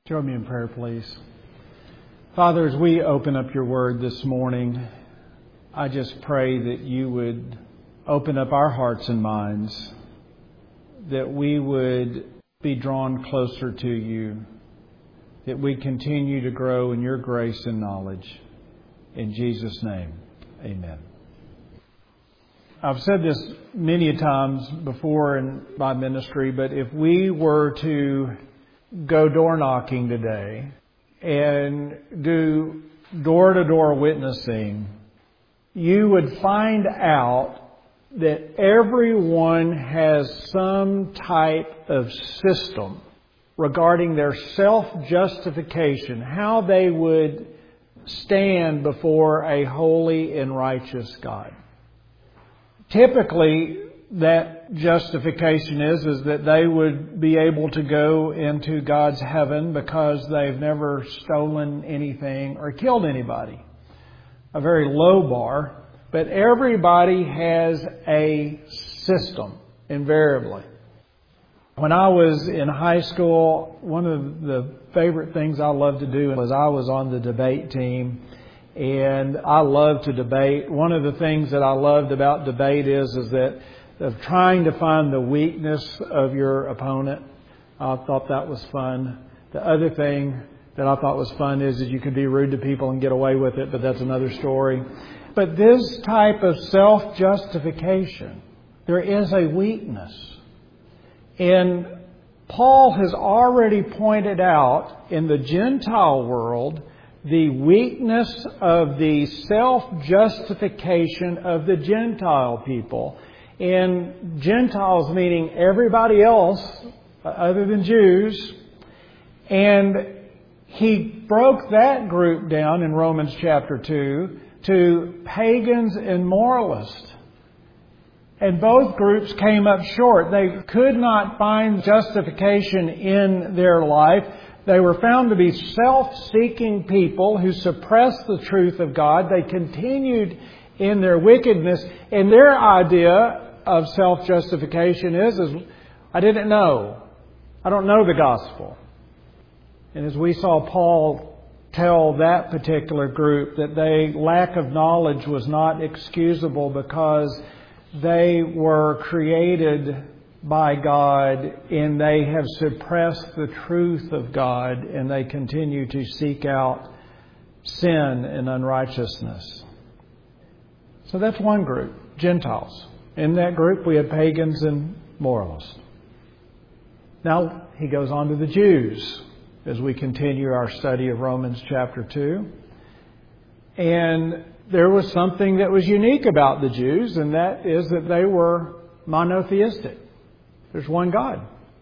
Join me in prayer, please. Father, as we open up your word this morning, I just pray that you would open up our hearts and minds, that we would be drawn closer to you, that we continue to grow in your grace and knowledge. In Jesus' name, amen. I've said this many times before in my ministry, but if we were to go door knocking today and do door-to-door witnessing, you would find out that everyone has some type of system regarding their self-justification, how they would stand before a holy and righteous God. Typically, that justification is that they would be able to go into God's heaven because they've never stolen anything or killed anybody. A very low bar, but everybody has a system, invariably. When I was in high school, one of the favorite things I loved to do was I was on the debate team. And I love to debate. One of the things that I loved about debate is that of trying to find the weakness of your opponent. I thought that was fun. The other thing that I thought was fun is that you can be rude to people and get away with it, but that's another story. But this type of self-justification, there is a weakness. And Paul has already pointed out in the Gentile world the weakness of the self-justification of the Gentile people. And Gentiles meaning everybody else other than Jews. And he broke that group down in Romans chapter 2 to pagans and moralists. And both groups came up short. They could not find justification in their life. They were found to be self-seeking people who suppressed the truth of God. They continued in their wickedness. And their idea of self-justification is I didn't know. I don't know the gospel. And as we saw Paul tell that particular group that their lack of knowledge was not excusable because they were created by God, and they have suppressed the truth of God, and they continue to seek out sin and unrighteousness. So that's one group, Gentiles. In that group we had pagans and moralists. Now he goes on to the Jews as we continue our study of Romans chapter 2. And there was something that was unique about the Jews, and that is that they were monotheistic. There's one God.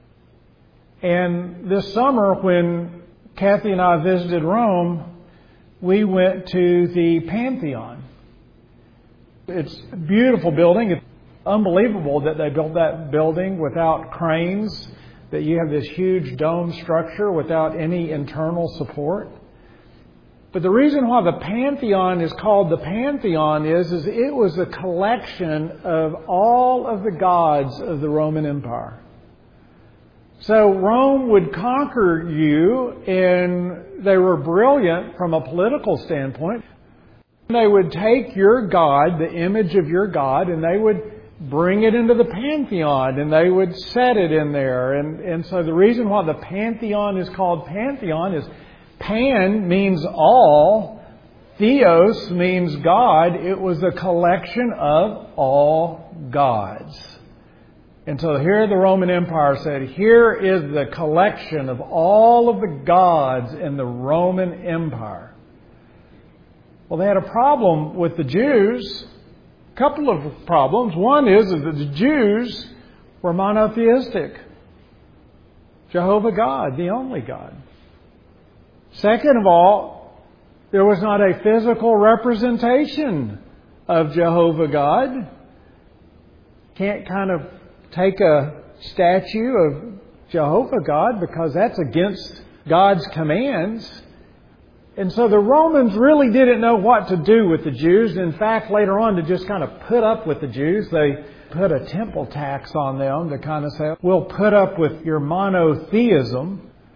And this summer when Kathy and I visited Rome, we went to the Pantheon. It's a beautiful building. It's unbelievable that they built that building without cranes, that you have this huge dome structure without any internal support. But the reason why the Pantheon is called the Pantheon is it was a collection of all of the gods of the Roman Empire. So Rome would conquer you, and they were brilliant from a political standpoint. They would take your God, the image of your God, and they would bring it into the Pantheon, and they would set it in there. And so the reason why the Pantheon is called Pantheon is Pan means all. Theos means God. It was a collection of all gods. And so here the Roman Empire said, here is the collection of all of the gods in the Roman Empire. Well, they had a problem with the Jews. A couple of problems. One is that the Jews were monotheistic. Jehovah God, the only God. Second of all, there was not a physical representation of Jehovah God. Can't kind of take a statue of Jehovah God because that's against God's commands. And so the Romans really didn't know what to do with the Jews. In fact, later on, to just kind of put up with the Jews, they put a temple tax on them to kind of say, we'll put up with your monotheism.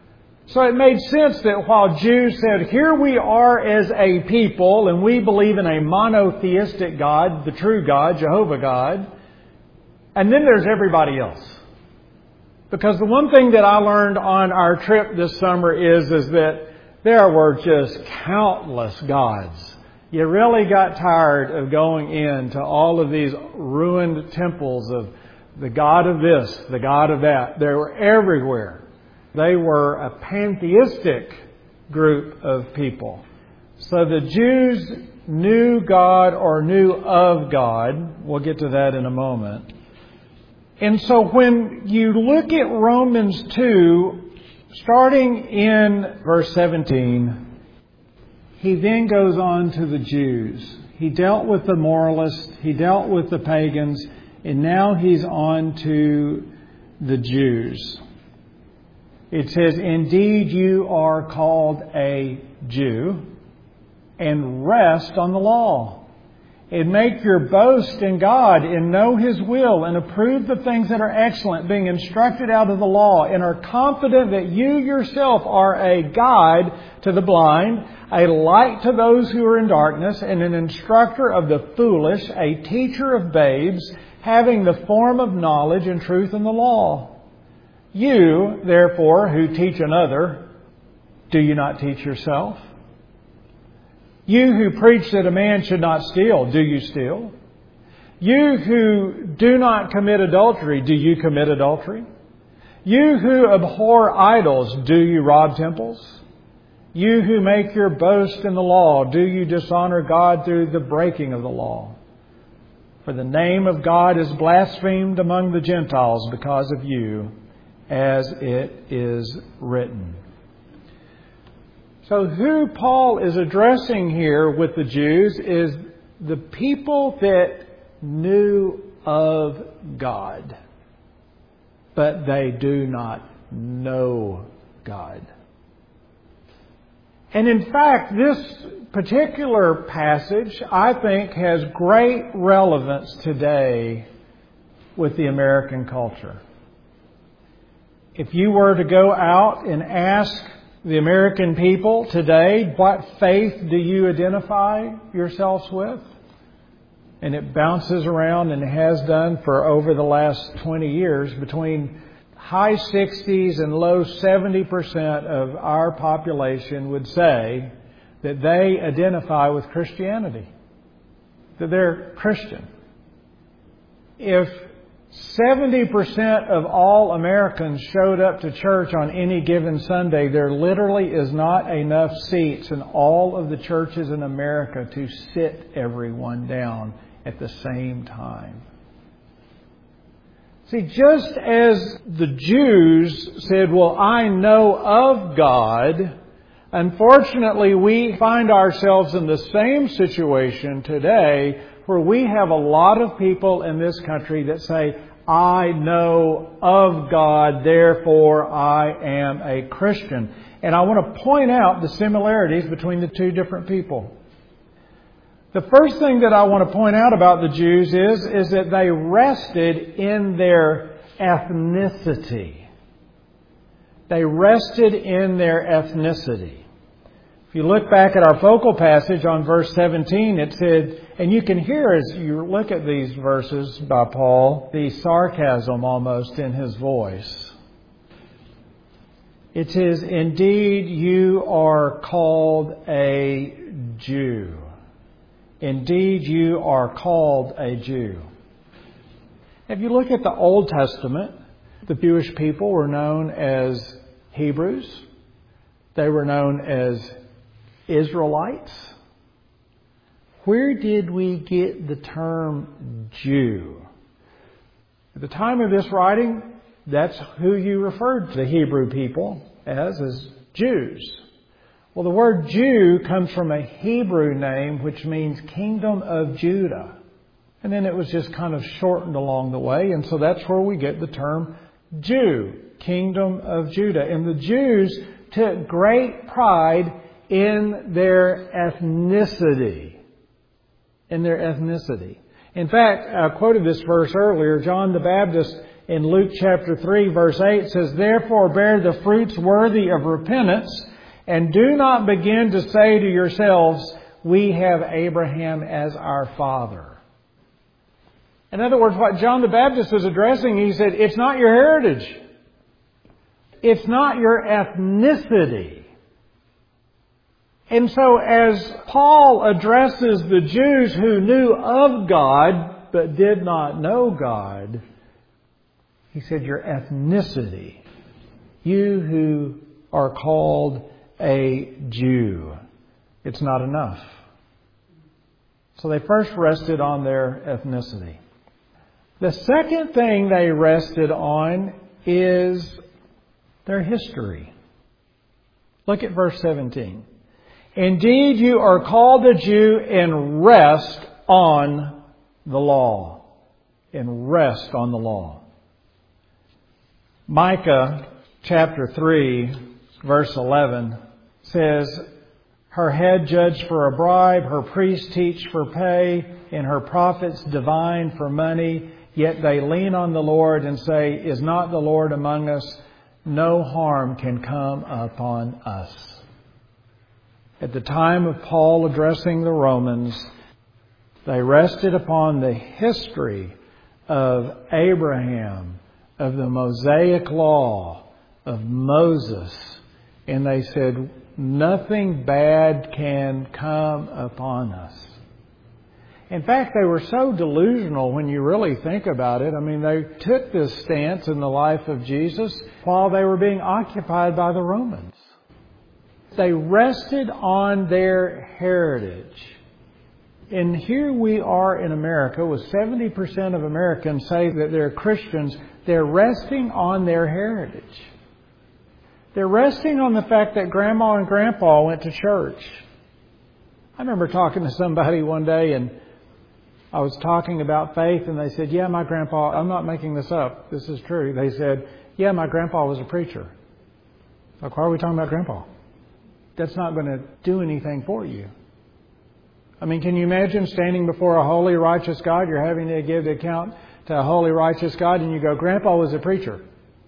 So it made sense that while Jews said, here we are as a people, and we believe in a monotheistic God, the true God, Jehovah God, and then there's everybody else. Because the one thing that I learned on our trip this summer is that there were just countless gods. You really got tired of going into all of these ruined temples of the God of this, the God of that. They were everywhere. They were a pantheistic group of people. So the Jews knew God or knew of God. We'll get to that in a moment. And so when you look at Romans 2, starting in verse 17, he then goes on to the Jews. He dealt with the moralists, he dealt with the pagans, and now he's on to the Jews. It says, indeed you are called a Jew, and rest on the law. And make your boast in God, and know His will, and approve the things that are excellent, being instructed out of the law, and are confident that you yourself are a guide to the blind, a light to those who are in darkness, and an instructor of the foolish, a teacher of babes, having the form of knowledge and truth in the law. You, therefore, who teach another, do you not teach yourself? You who preach that a man should not steal, do you steal? You who do not commit adultery, do you commit adultery? You who abhor idols, do you rob temples? You who make your boast in the law, do you dishonor God through the breaking of the law? For the name of God is blasphemed among the Gentiles because of you, as it is written. So who Paul is addressing here with the Jews is the people that knew of God, but they do not know God. And in fact, this particular passage, I think, has great relevance today with the American culture. If you were to go out and ask the American people today, what faith do you identify yourselves with? And it bounces around and has done for over the last 20 years. Between high 60s and low 70% of our population would say that they identify with Christianity, that they're Christian. If 70% of all Americans showed up to church on any given Sunday, there literally is not enough seats in all of the churches in America to sit everyone down at the same time. See, just as the Jews said, well, I know of God, unfortunately we find ourselves in the same situation today where we have a lot of people in this country that say, I know of God, therefore I am a Christian. And I want to point out the similarities between the two different people. The first thing that I want to point out about the Jews is that they rested in their ethnicity. They rested in their ethnicity. If you look back at our focal passage on verse 17, it said, and you can hear as you look at these verses by Paul, the sarcasm almost in his voice. It says, indeed you are called a Jew. Indeed you are called a Jew. If you look at the Old Testament, the Jewish people were known as Hebrews. They were known as Israelites. Where did we get the term Jew? At the time of this writing, that's who you referred to the Hebrew people as Jews. Well, the word Jew comes from a Hebrew name which means Kingdom of Judah. And then it was just kind of shortened along the way. And so that's where we get the term Jew, Kingdom of Judah. And the Jews took great pride in their ethnicity. In their ethnicity. In fact, I quoted this verse earlier. John the Baptist in Luke chapter 3 verse 8 says, "Therefore bear the fruits worthy of repentance, and do not begin to say to yourselves, we have Abraham as our father." In other words, what John the Baptist was addressing, he said, it's not your heritage. It's not your ethnicity. And so as Paul addresses the Jews who knew of God but did not know God, he said, your ethnicity, you who are called a Jew, it's not enough. So they first rested on their ethnicity. The second thing they rested on is their history. Look at verse 17. "Indeed, you are called a Jew and rest on the law." And rest on the law. Micah chapter 3 verse 11 says, "Her head judge for a bribe, her priests teach for pay, and her prophets divine for money. Yet they lean on the Lord and say, is not the Lord among us? No harm can come upon us." At the time of Paul addressing the Romans, they rested upon the history of Abraham, of the Mosaic law, of Moses. And they said, nothing bad can come upon us. In fact, they were so delusional when you really think about it. I mean, they took this stance in the life of Jesus while they were being occupied by the Romans. They rested on their heritage. And here we are in America with 70% of Americans say that they're Christians. They're resting on their heritage. They're resting on the fact that Grandma and Grandpa went to church. I remember talking to somebody one day and I was talking about faith and they said, yeah, my grandpa, I'm not making this up, this is true. They said, yeah, my grandpa was a preacher. Like, why are we talking about Grandpa? That's not going to do anything for you. I mean, can you imagine standing before a holy, righteous God? You're having to give the account to a holy, righteous God and you go, Grandpa was a preacher.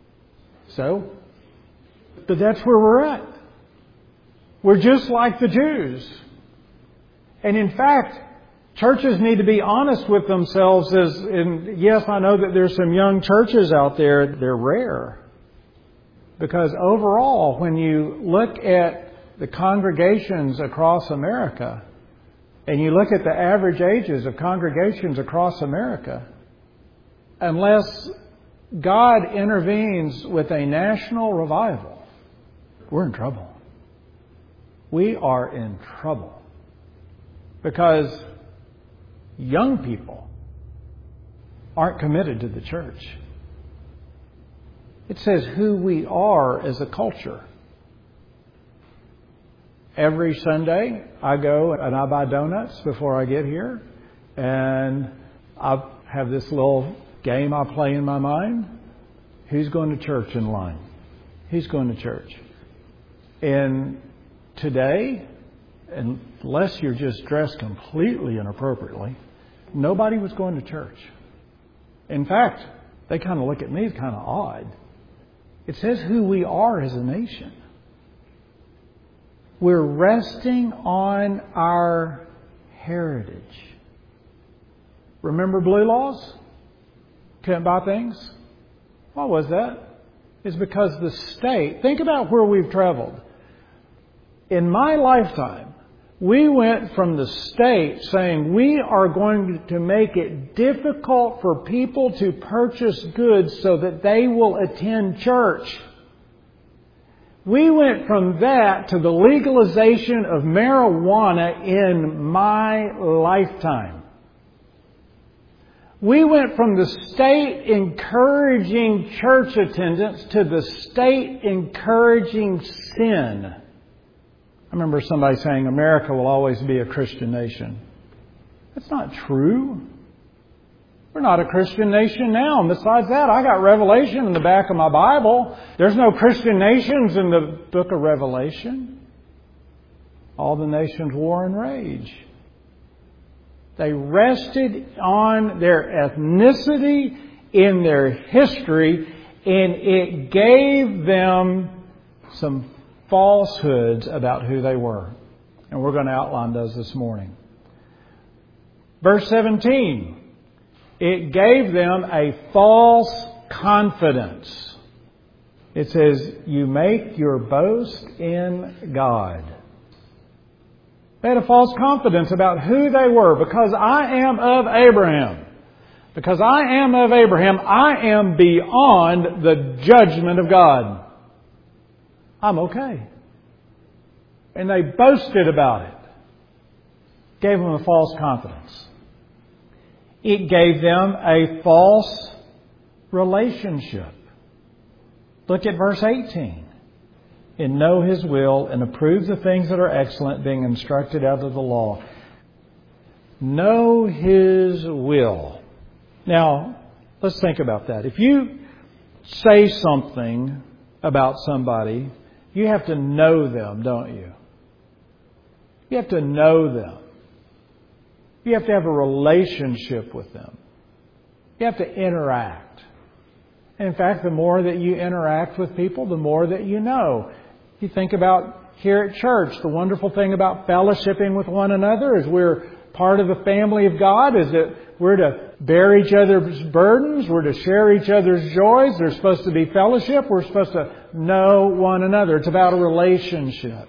So? But that's where we're at. We're just like the Jews. And in fact, churches need to be honest with themselves. And yes, I know that there's some young churches out there. They're rare. Because overall, when you look at the congregations across America, and you look at the average ages of congregations across America, unless God intervenes with a national revival, we're in trouble. We are in trouble. Because young people aren't committed to the church. It says who we are as a culture. Every Sunday I go and I buy donuts before I get here. And I have this little game I play in my mind. Who's going to church in line? Who's going to church? And today, unless you're just dressed completely inappropriately, nobody was going to church. In fact, they kind of look at me as kind of odd. It says who we are as a nation. We're resting on our heritage. Remember blue laws? Couldn't buy things? Why was that? It's because the state, think about where we've traveled. In my lifetime, we went from the state saying we are going to make it difficult for people to purchase goods so that they will attend church. We went from that to the legalization of marijuana in my lifetime. We went from the state encouraging church attendance to the state encouraging sin. I remember somebody saying America will always be a Christian nation. That's not true. We're not a Christian nation now. And besides that, I got Revelation in the back of my Bible. There's no Christian nations in the book of Revelation. All the nations war and rage. They rested on their ethnicity in their history, and it gave them some falsehoods about who they were. And we're going to outline those this morning. Verse 17, it gave them a false confidence. It says, you make your boast in God. They had a false confidence about who they were. Because I am of Abraham. Because I am of Abraham, I am beyond the judgment of God. I'm okay. And they boasted about it. Gave them a false confidence. It gave them a false relationship. Look at verse 18. And know His will and approve the things that are excellent, being instructed out of the law. Know His will. Now, let's think about that. If you say something about somebody, you have to know them, don't you? You have to know them. You have to have a relationship with them. You have to interact. In fact, the more that you interact with people, the more that you know. You think about here at church, the wonderful thing about fellowshipping with one another is we're part of the family of God, is that we're to bear each other's burdens, we're to share each other's joys, there's supposed to be fellowship, we're supposed to know one another. It's about a relationship.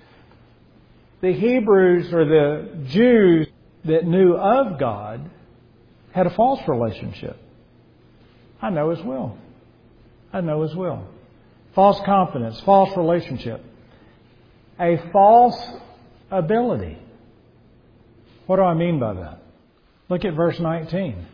The Hebrews or the Jews that knew of God had a false relationship. I know His will. I know His will. False confidence, false relationship. A false ability. What do I mean by that? Look at verse 19.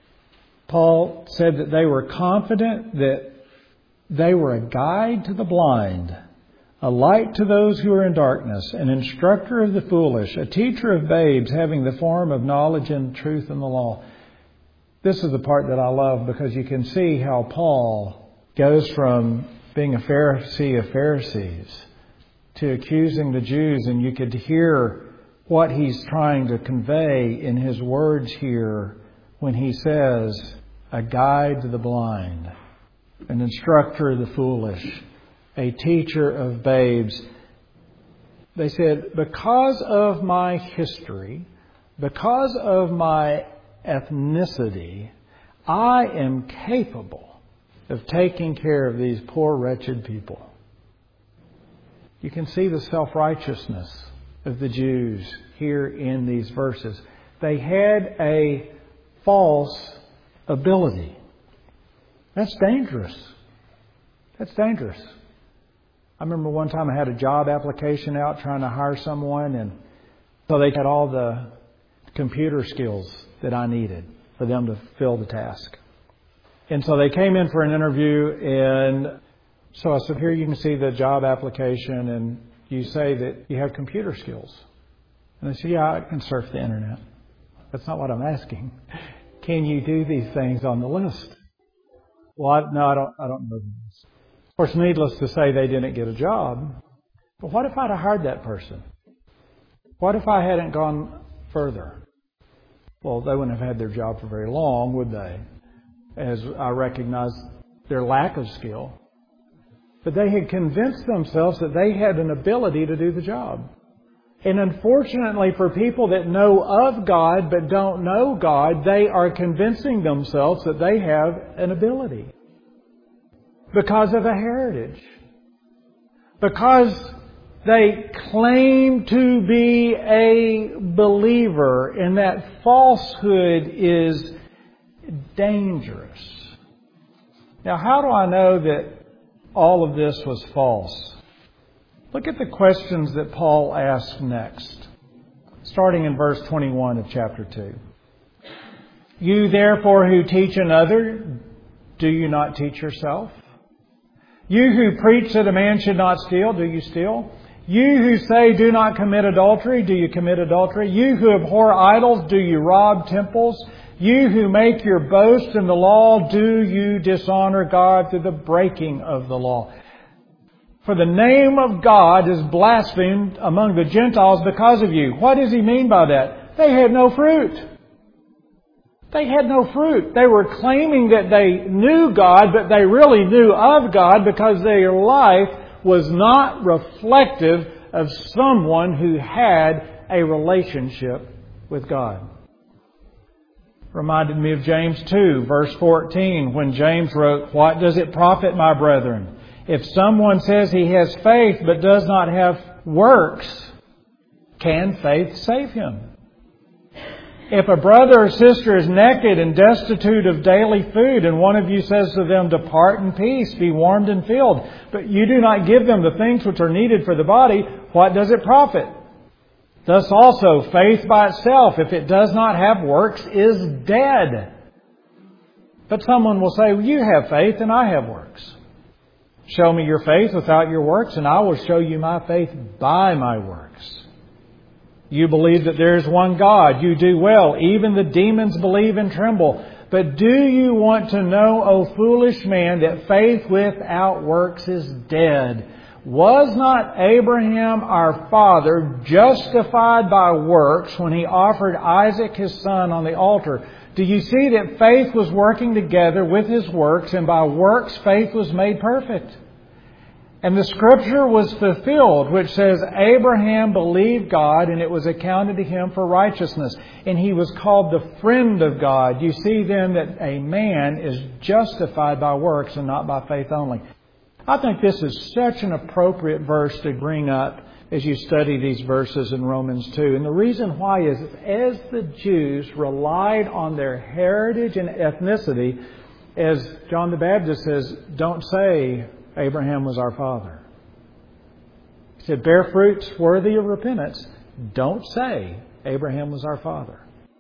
Paul said that they were confident that they were a guide to the blind, a light to those who are in darkness, an instructor of the foolish, a teacher of babes, having the form of knowledge and truth in the law. This is the part that I love, because you can see how Paul goes from being a Pharisee of Pharisees to accusing the Jews, and you could hear what he's trying to convey in his words here when he says, a guide to the blind, an instructor of the foolish, a teacher of babes. They said, because of my history, because of my ethnicity, I am capable of taking care of these poor, wretched people. You can see the self-righteousness of the Jews here in these verses. They had a false ability. That's dangerous. That's dangerous. I remember one time I had a job application out trying to hire someone, and so they had all the computer skills that I needed for them to fill the task. And so they came in for an interview, and so I said, here you can see the job application, and you say that you have computer skills. And they said, yeah, I can surf the internet. That's not what I'm asking. Can you do these things on the list? Well, no, I don't know this. Of course, needless to say, they didn't get a job. But what if I'd have hired that person? What if I hadn't gone further? Well, they wouldn't have had their job for very long, would they? As I recognize their lack of skill. But they had convinced themselves that they had an ability to do the job. And unfortunately, for people that know of God but don't know God, they are convincing themselves that they have an ability. Because of a heritage. Because they claim to be a believer, and that falsehood is dangerous. Now, how do I know that all of this was false? Look at the questions that Paul asks next, starting in verse 21 of chapter 2. You therefore who teach another, do you not teach yourself? You who preach that a man should not steal, do you steal? You who say do not commit adultery, do you commit adultery? You who abhor idols, do you rob temples? You who make your boast in the law, do you dishonor God through the breaking of the law? For the name of God is blasphemed among the Gentiles because of you. What does he mean by that? They had no fruit. They had no fruit. They were claiming that they knew God, but they really knew of God because their life was not reflective of someone who had a relationship with God. Reminded me of James 2, verse 14, when James wrote, "What does it profit, my brethren, if someone says he has faith but does not have works? Can faith save him? If a brother or sister is naked and destitute of daily food, and one of you says to them, 'Depart in peace, be warmed and filled,' but you do not give them the things which are needed for the body, what does it profit? Thus also, faith by itself, if it does not have works, is dead." But someone will say, "Well, you have faith and I have works. Show me your faith without your works, and I will show you my faith by my works. You believe that there is one God. You do well. Even the demons believe and tremble. But do you want to know, O foolish man, that faith without works is dead? Was not Abraham our father justified by works when he offered Isaac his son on the altar? Do you see that faith was working together with his works, and by works faith was made perfect? And the Scripture was fulfilled, which says, Abraham believed God, and it was accounted to him for righteousness. And he was called the friend of God. You see then that a man is justified by works and not by faith only. I think this is such an appropriate verse to bring up as you study these verses in Romans 2. And the reason why is, as the Jews relied on their heritage and ethnicity, as John the Baptist says, don't say Abraham was our father. He said, bear fruits worthy of repentance. Don't say Abraham was our father.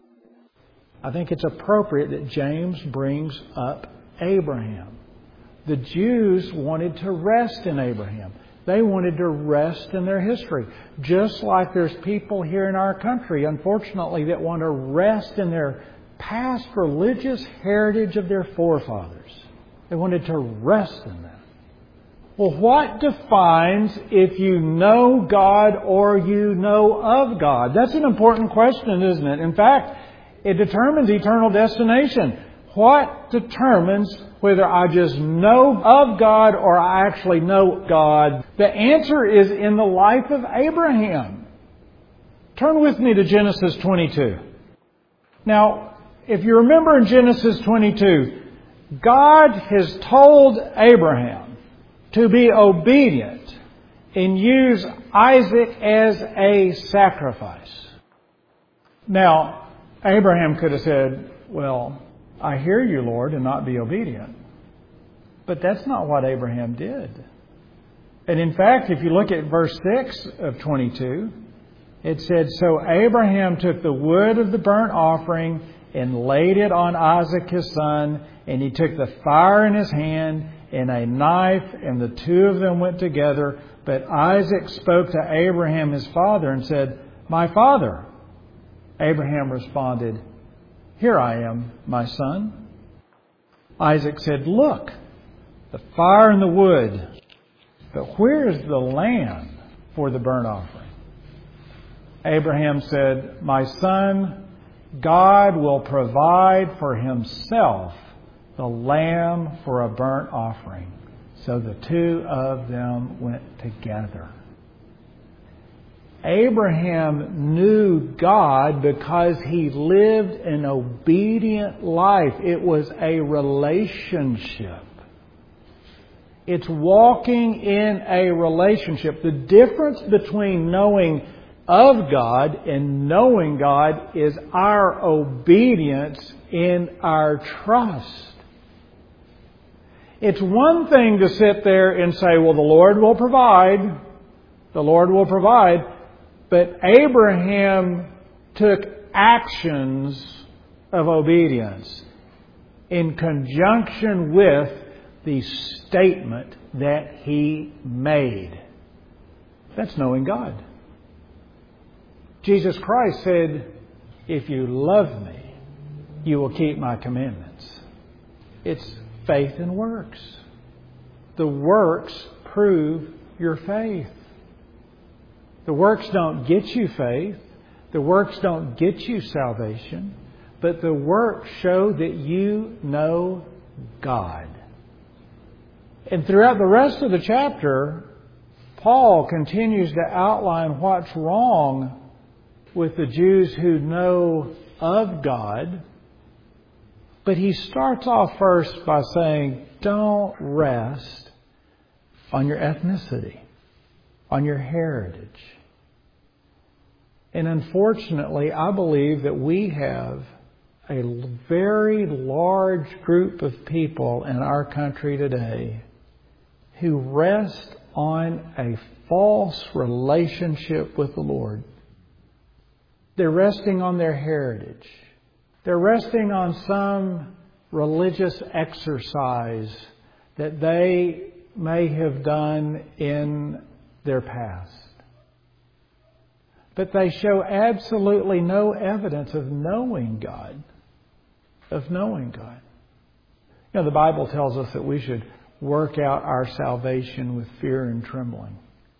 I think it's appropriate that James brings up Abraham. The Jews wanted to rest in Abraham. They wanted to rest in their history. Just like there's people here in our country, unfortunately, that want to rest in their past religious heritage of their forefathers. They wanted to rest in that. Well, what defines if you know God or you know of God? That's an important question, isn't it? In fact, it determines eternal destination. What determines whether I just know of God or I actually know God? The answer is in the life of Abraham. Turn with me to Genesis 22. Now, if you remember in Genesis 22, God has told Abraham to be obedient and use Isaac as a sacrifice. Now, Abraham could have said, well, I hear you, Lord, and not be obedient. But that's not what Abraham did. And in fact, if you look at verse 6 of 22, it said, So Abraham took the wood of the burnt offering and laid it on Isaac his son, and he took the fire in his hand and a knife, and the two of them went together. But Isaac spoke to Abraham his father and said, My father. Abraham responded, Here I am, my son. Isaac said, Look, the fire and the wood, but where is the lamb for the burnt offering? Abraham said, My son, God will provide for himself the lamb for a burnt offering. So the two of them went together. Abraham knew God because he lived an obedient life. It was a relationship. It's walking in a relationship. The difference between knowing of God and knowing God is our obedience in our trust. It's one thing to sit there and say, well, the Lord will provide. The Lord will provide. But Abraham took actions of obedience in conjunction with the statement that he made. That's knowing God. Jesus Christ said, if you love me, you will keep my commandments. It's faith and works. The works prove your faith. The works don't get you faith. The works don't get you salvation. but the works show that you know God. And throughout the rest of the chapter, Paul continues to outline what's wrong with the Jews who know of God. But he starts off first by saying, don't rest on your ethnicity, on your heritage. And unfortunately, I believe that we have a very large group of people in our country today who rest on a false relationship with the Lord. They're resting on their heritage. They're resting on some religious exercise that they may have done in their past. But they show absolutely no evidence of knowing God. Of knowing God. You know, the Bible tells us that we should work out our salvation with fear and trembling.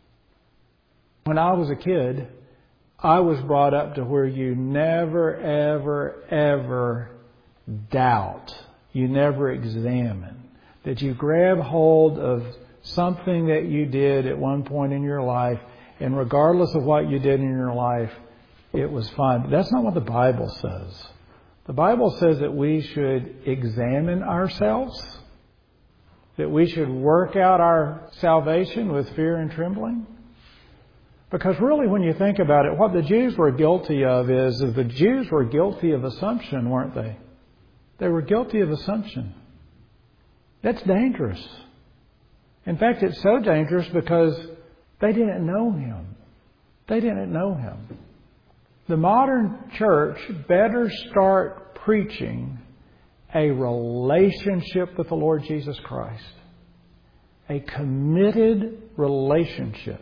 When I was a kid, I was brought up to where you never, ever, ever doubt. You never examine. That you grab hold of something that you did at one point in your life, and regardless of what you did in your life, it was fine. But that's not what the Bible says. The Bible says that we should examine ourselves, that we should work out our salvation with fear and trembling. Because really, when you think about it, what the Jews were guilty of is that the Jews were guilty of assumption, weren't they? They were guilty of assumption. That's dangerous. In fact, it's so dangerous because they didn't know Him. They didn't know Him. The modern church better start preaching a relationship with the Lord Jesus Christ. A committed relationship.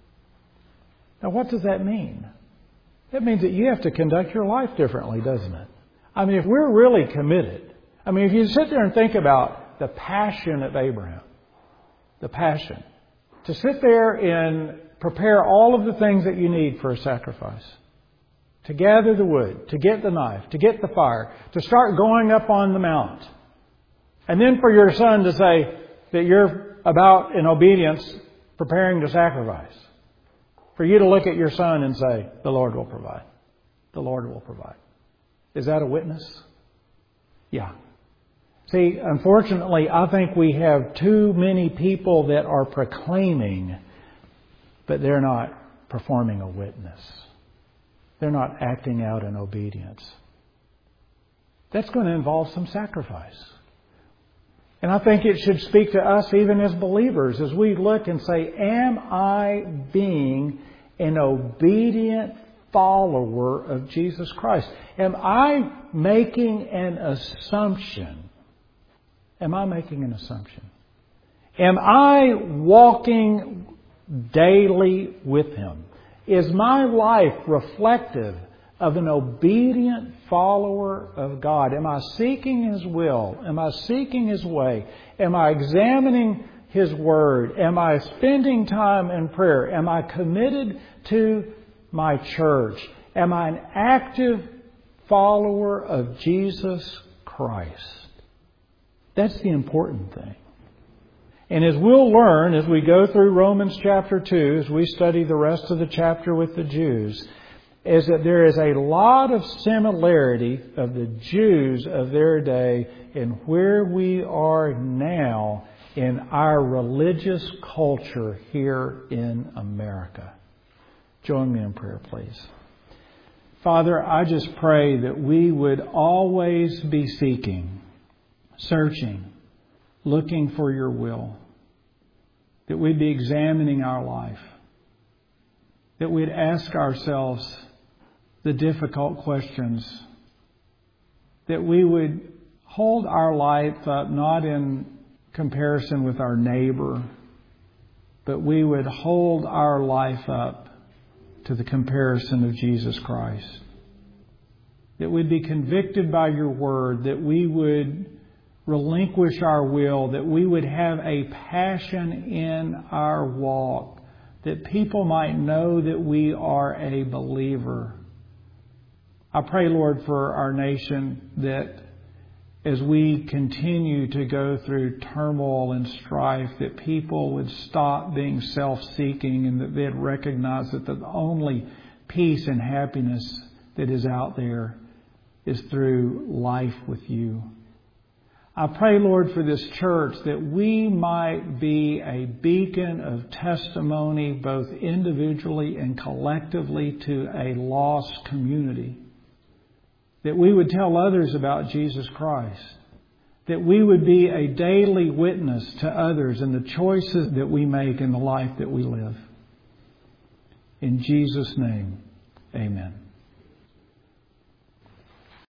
Now, what does that mean? It means that you have to conduct your life differently, doesn't it? I mean, if we're really committed, if you sit there and think about the passion of Abraham, the passion, to sit there and prepare all of the things that you need for a sacrifice, to gather the wood, to get the knife, to get the fire, to start going up on the mount, and then for your son to say that you're about, in obedience, preparing to sacrifice. For you to look at your son and say, the Lord will provide. The Lord will provide. Is that a witness? Yeah. See, unfortunately, I think we have too many people that are proclaiming, but they're not performing a witness. They're not acting out in obedience. That's going to involve some sacrifice. And I think it should speak to us even as believers as we look and say, am I being an obedient follower of Jesus Christ? Am I making an assumption? Am I making an assumption? Am I walking daily with Him? Is my life reflective of an obedient follower of God? Am I seeking His will? Am I seeking His way? Am I examining His Word? Am I spending time in prayer? Am I committed to my church? Am I an active follower of Jesus Christ? That's the important thing. And as we'll learn as we go through Romans chapter 2, as we study the rest of the chapter with the Jews, is that there is a lot of similarity of the Jews of their day and where we are now in our religious culture here in America. Join me in prayer, please. Father, I just pray that we would always be seeking, searching, looking for your will. That we'd be examining our life. That we'd ask ourselves the difficult questions. That we would hold our life up not in comparison with our neighbor, but we would hold our life up to the comparison of Jesus Christ. That we'd be convicted by your word, that we would relinquish our will, that we would have a passion in our walk, that people might know that we are a believer. I pray, Lord, for our nation that as we continue to go through turmoil and strife, that people would stop being self-seeking and that they'd recognize that the only peace and happiness that is out there is through life with you. I pray, Lord, for this church that we might be a beacon of testimony both individually and collectively to a lost community. That we would tell others about Jesus Christ. That we would be a daily witness to others in the choices that we make in the life that we live. In Jesus' name, amen.